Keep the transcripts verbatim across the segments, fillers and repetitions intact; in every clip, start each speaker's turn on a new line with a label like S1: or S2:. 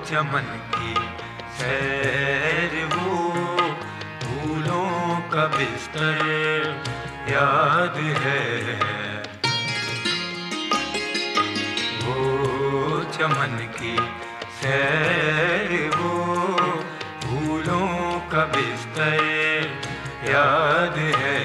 S1: चमन की सैर, वो फूलों का बिस्तर याद है। वो चमन की सैर, वो फूलों का बिस्तर याद है।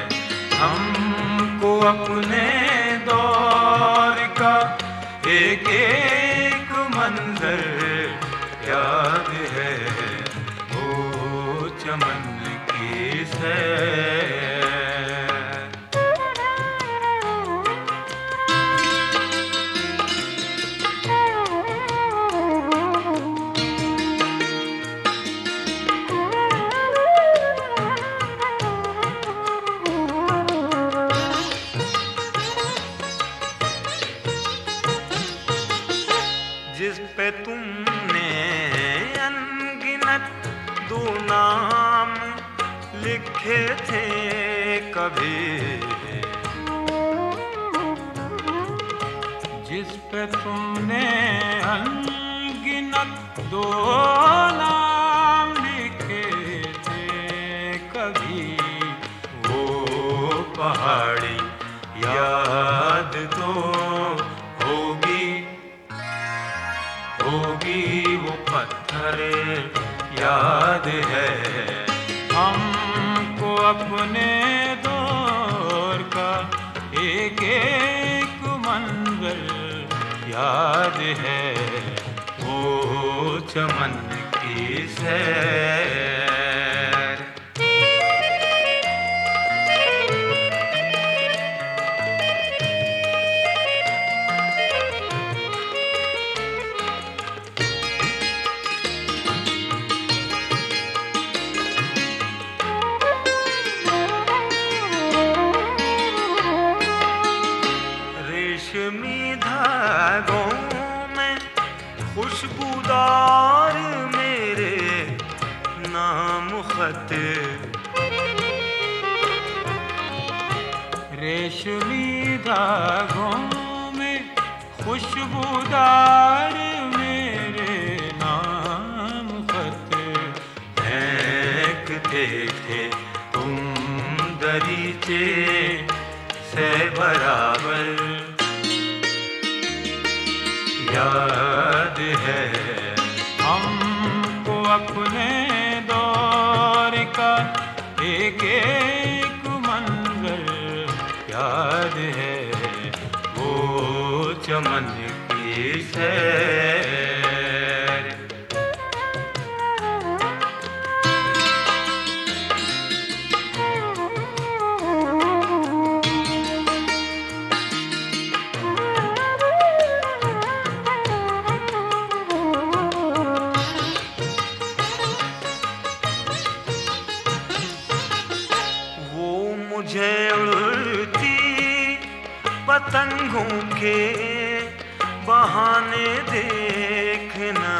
S1: हमको अपने दौर का एक एक मंजर याद है। वो चमन की सैर। जिस पे तुमने अनगिनत दो नाम लिखे थे कभी, जिस पे तुमने अनगिनत दो नाम लिखे थे कभी, वो पहाड़ी याद तो होगी होगी, वो पत्थर याद है। हमको अपने दौर का एक एक मंजर याद है। वो चमन की सैर। रेशमी धागों में खुशबूदार मेरे नाम खत, रेशमी धागों में खुशबूदार मेरे नाम खत फेंकते थे तुम दरीचे से बराबर याद है। हमको अपने दौर का एक एक मंजर याद है। वो चमन की सैर। मुझे उड़ती पतंगों के बहाने देखना,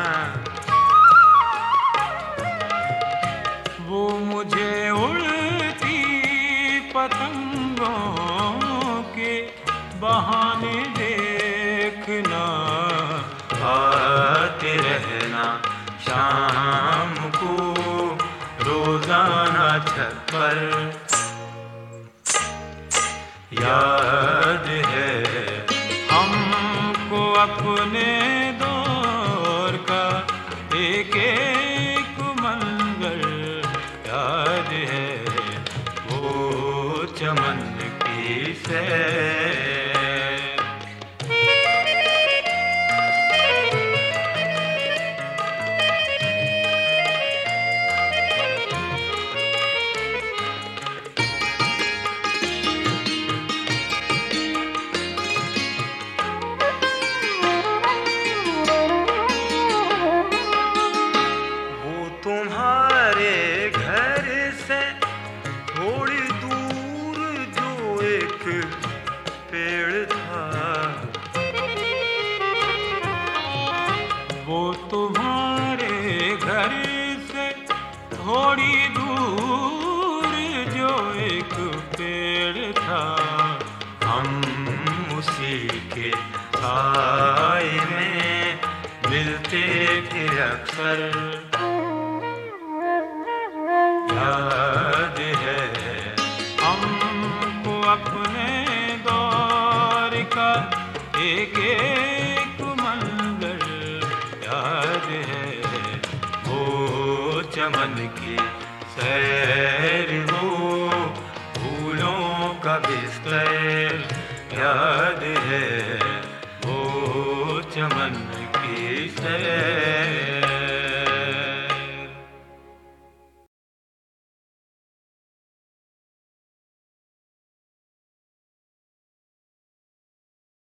S1: वो मुझे उड़ती पतंगों के बहाने देखना। आते रहना शाम को रोजाना छत पर याद है। हमको अपने दौर का एक एक मंजर याद है। वो चमन की सैर। तुम्हारे घर से थोड़ी दूर जो एक पेड़ था, वो तुम्हारे घर से थोड़ी दूर जो एक पेड़ था। हम उसी के साए में मिलते करते थे अक्सर। याद है हमको अपने दौर का एक एक मंजर, याद है वो चमन की सैर, वो फूलों का बिस्तर, याद है वो चमन की सैर।